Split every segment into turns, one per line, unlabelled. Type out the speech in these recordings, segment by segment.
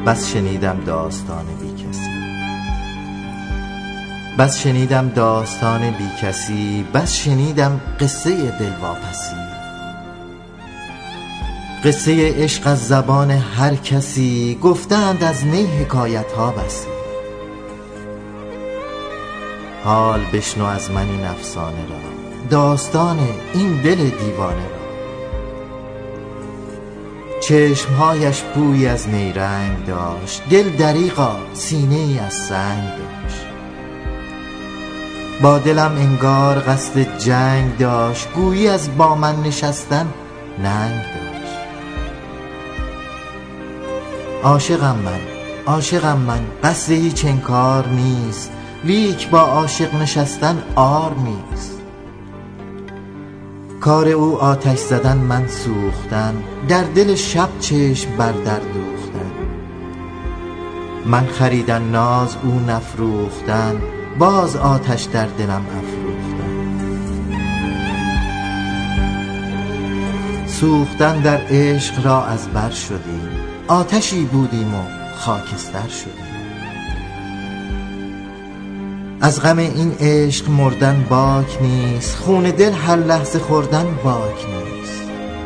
بس شنیدم داستان بی کسی، بس شنیدم داستان بی کسی، بس شنیدم قصه دلواپسی. قصه عشق از زبان هر کسی، گفتند از نی حکایت ها بسی. حال بشنو از من این افسانه را، داستان این دل دیوانه را. چشمهایش بویی از نیرنگ داشت، دل دریغا سینه ای از سنگ داشت. با دلم انگار قصد جنگ داشت، گویی از با من نشستن ننگ داشت. عاشقم من قصد هیچ انکار نیست، لیک با عاشق نشستن عار نیست. کار او آتش زدن من سوختن، در دل شب چشم بر در دوختن. من خریدن ناز او نفروختن، باز آتش در دلم افروختن. سوختن در عشق را از بر شدیم، آتشی بودیم و خاکستر شدیم. از غم این عشق مردن باک نیست، خون دل هر لحظه خوردن باک نیست.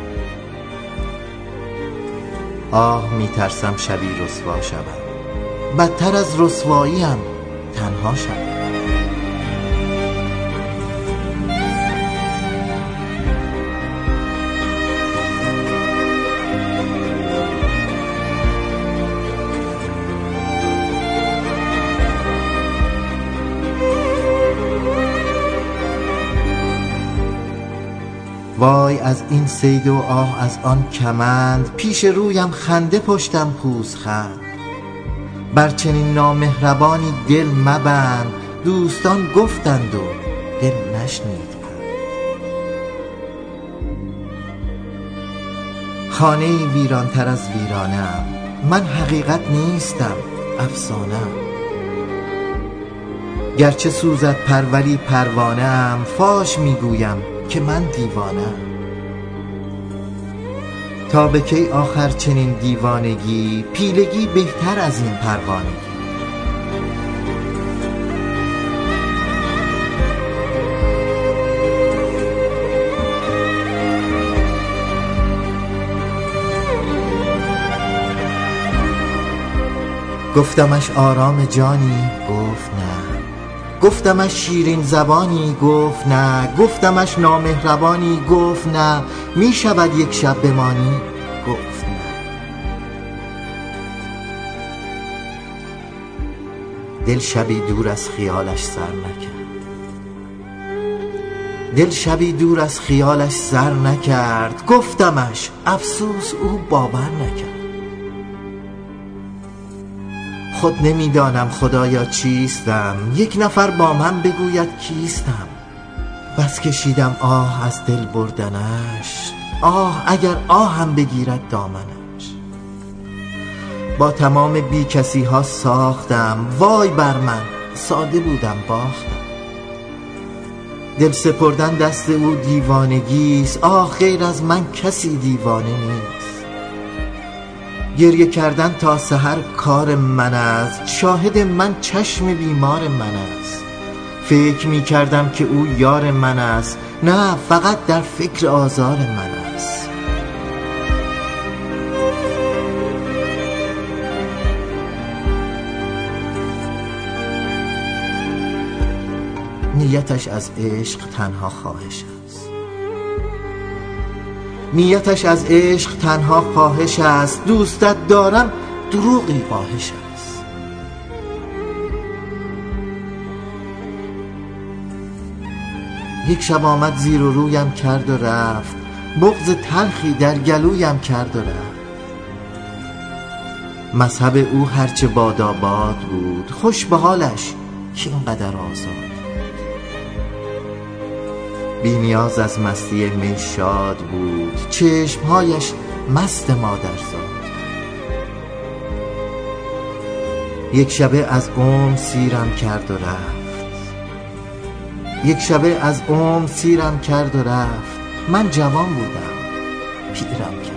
آه میترسم شبی رسوا شوم، بدتر از رسواییم تنها شوم. وای از این صید و آه از آن کمند، پیش رویم خنده پشتم پوزخند. بر چنین نامهربانی دل مبند، دوستان گفتند و دل نشنید پند. خانه ویران تر از ویرانم، من حقیقت نیستم افسانم. گرچه سوزد پر ولی پروانه ام، فاش میگویم که من دیوانم. تا به کی آخر چنین دیوانگی، پیلگی بهتر از این پروانگی. گفتمش آرام جانی، گفت نه. گفتمش شیرین زبانی، گفت نه. گفتمش نامهربانی، گفت نه. می شود یک شب بمانی، گفت نه. دل شبی دور از خیالش سر نکرد، دل شبی دور از خیالش سر نکرد. گفتمش افسوس او باور نکرد. خود نمیدانم خدایا چیستم، یک نفر با من بگوید کیستم. بس کشیدم آه از دل بردنش، آه اگر آهم بگیرد دامنش. با تمام بی کسی ها ساختم، وای بر من ساده بودم باختم. دل سپردن دست او دیوانگیست، آه غیر از من کسی دیوانه نیست. گریه کردن تا سحر کار من است، شاهد من چشم بیمار من است. فکر می کردم که او یار من است، نه فقط در فکر آزار من است. نیتش از عشق تنها خواهش است، نیتش از عشق تنها خواهش است. دوستت دارم دروغی فاحش است. یک شب آمد زیر و رویم کرد و رفت، بغض تلخی در گلویم کرد و رفت. مذهب او هرچه باداباد بود، خوش به حالش که اینقدر آزاد. بی نیاز از مستی می شاد بود، چشمهایش مست مادرزاد. یک شبه از عمر سیرم کرد و رفت، یک شبه از عمر سیرم کرد و رفت. من جوان بودم پیرم کرد.